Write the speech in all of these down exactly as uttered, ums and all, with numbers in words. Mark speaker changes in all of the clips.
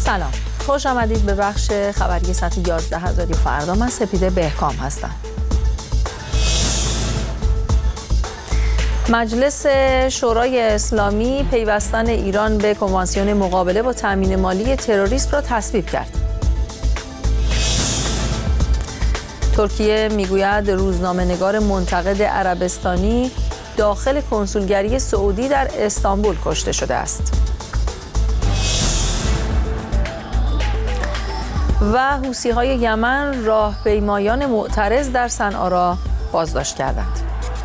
Speaker 1: سلام، خوش آمدید به بخش خبری ساعت یازده رادیو فردا. من سپیده بهکام هستم. مجلس شورای اسلامی پیوستن ایران به کنوانسیون مقابله با تامین مالی تروریسم را تصویب کرد. ترکیه میگوید روزنامه‌نگار منتقد عربستانی داخل کنسولگری سعودی در استانبول کشته شده است. و حوثی‌های یمن راهپیمایان معترض در صنعا را بازداشت کردند.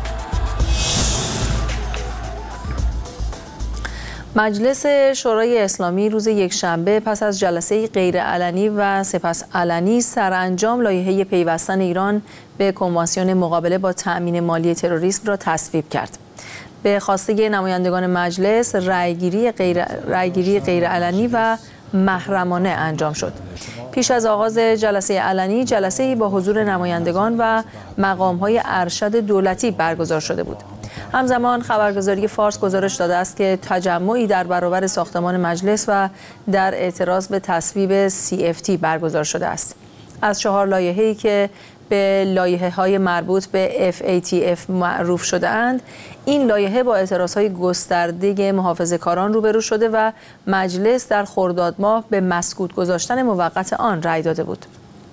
Speaker 1: مجلس شورای اسلامی روز یکشنبه پس از جلسه غیرعلنی و سپس علنی سرانجام لایحه پیوستن ایران به کنوانسیون مقابله با تأمین مالی تروریسم را تصویب کرد. به خواسته نمایندگان مجلس رأیگیری غیر رأیگیری غیرعلنی و محرمانه انجام شد. پیش از آغاز جلسه علنی، جلسه‌ای با حضور نمایندگان و مقام‌های ارشد دولتی برگزار شده بود. همزمان خبرگزاری فارس گزارش داده است که تجمعی در برابر ساختمان مجلس و در اعتراض به تصویب سی اف تی برگزار شده است. از چهار لایحه‌ای که به لایحه‌های مربوط به اف ای تی اف معروف شده اند، این لایحه با اعتراضهای گسترده محافظه‌کاران روبرو شده و مجلس در خرداد ماه به مسکوت گذاشتن موقت آن رأی داده بود.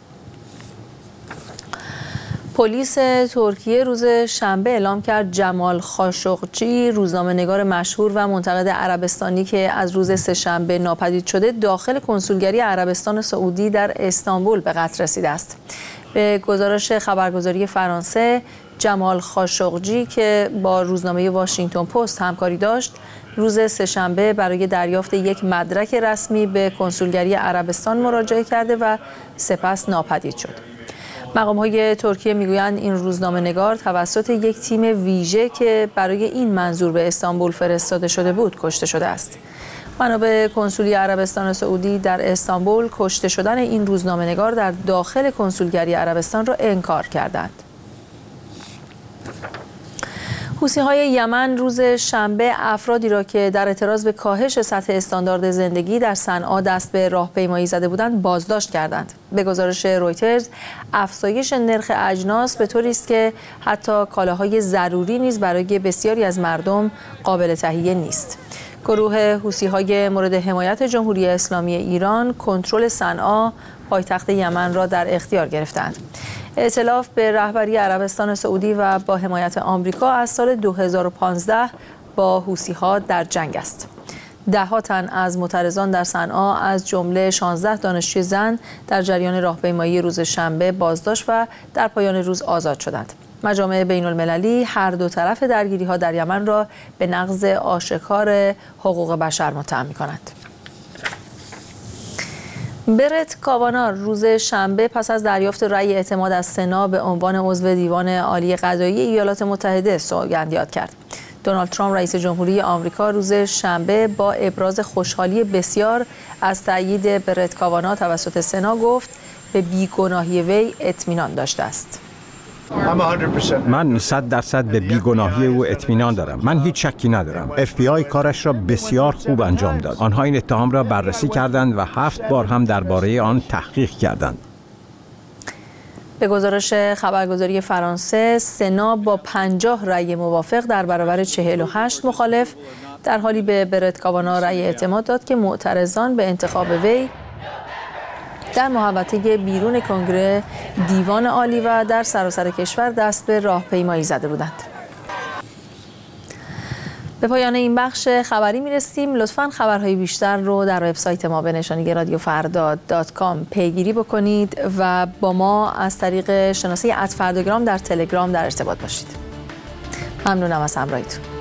Speaker 1: پلیس ترکیه روز شنبه اعلام کرد جمال خاشقچی، روزنامه‌نگار مشهور و منتقد عربستانی که از روز سه‌شنبه ناپدید شده، داخل کنسولگری عربستان سعودی در استانبول به قتل رسیده است. به گزارش خبرگزاری فرانسه، جمال خاشقچی که با روزنامه واشنگتن پست همکاری داشت، روز سه‌شنبه برای دریافت یک مدرک رسمی به کنسولگری عربستان مراجعه کرده و سپس ناپدید شد. مقام‌های ترکیه میگویند این روزنامه‌نگار توسط یک تیم ویژه که برای این منظور به استانبول فرستاده شده بود کشته شده است. منابع کنسولی عربستان سعودی در استانبول کشته شدن این روزنامه‌نگار در داخل کنسولگری عربستان را انکار کردند. حوثی‌های یمن روز شنبه افرادی را که در اعتراض به کاهش سطح استاندارد زندگی در صنعا دست به راهپیمایی زده بودند بازداشت کردند. به گزارش رویترز، افزایش نرخ اجناس به طوری است که حتی کالاهای ضروری نیز برای بسیاری از مردم قابل تهیه نیست. گروه حوثی‌های مورد حمایت جمهوری اسلامی ایران کنترل صنعا، پایتخت یمن را در اختیار گرفتند. ائتلاف به رهبری عربستان سعودی و با حمایت آمریکا از سال دو هزار و پانزده با حوثی‌ها در جنگ است. ده‌ها تن از معترضان در صنعا از جمله شانزده دانشجوی زن در جریان راهپیمایی روز شنبه بازداشت و در پایان روز آزاد شدند. مجامع بین‌المللی هر دو طرف درگیری‌ها در یمن را به نقض آشکار حقوق بشر متهم می‌کنند. برت کاوانا روز شنبه پس از دریافت رأی اعتماد از سنا به عنوان عضو دیوان عالی قضایی ایالات متحده سوگند یاد کرد. دونالد ترامپ رئیس جمهوری آمریکا روز شنبه با ابراز خوشحالی بسیار از تأیید برت کاوانا توسط سنا گفت به بیگناهی وی اطمینان داشته است.
Speaker 2: من صد درصد به بیگناهی او اطمینان دارم. من هیچ شکی ندارم. اف بی آی کارش را بسیار خوب انجام داد. آنها این اتهام را بررسی کردند و هفت بار هم درباره آن تحقیق کردند.
Speaker 1: به گزارش خبرگزاری فرانسه، سنا با پنجاه رأی موافق در برابر چهل و هشت مخالف در حالی به برت کاوانا رأی اعتماد داد که معترضان به انتخاب وی در محوطه بیرون کنگره، دیوان عالی و در سراسر کشور دست به راهپیمایی زده بودند. به پایان این بخش خبری می‌رسیم. لطفاً خبرهای بیشتر رو در وبسایت ما به نشانی رادیو فردا دات کام پیگیری بکنید و با ما از طریق شناسه ات فرداگرام در تلگرام در ارتباط باشید. ممنونم از همراهیتون.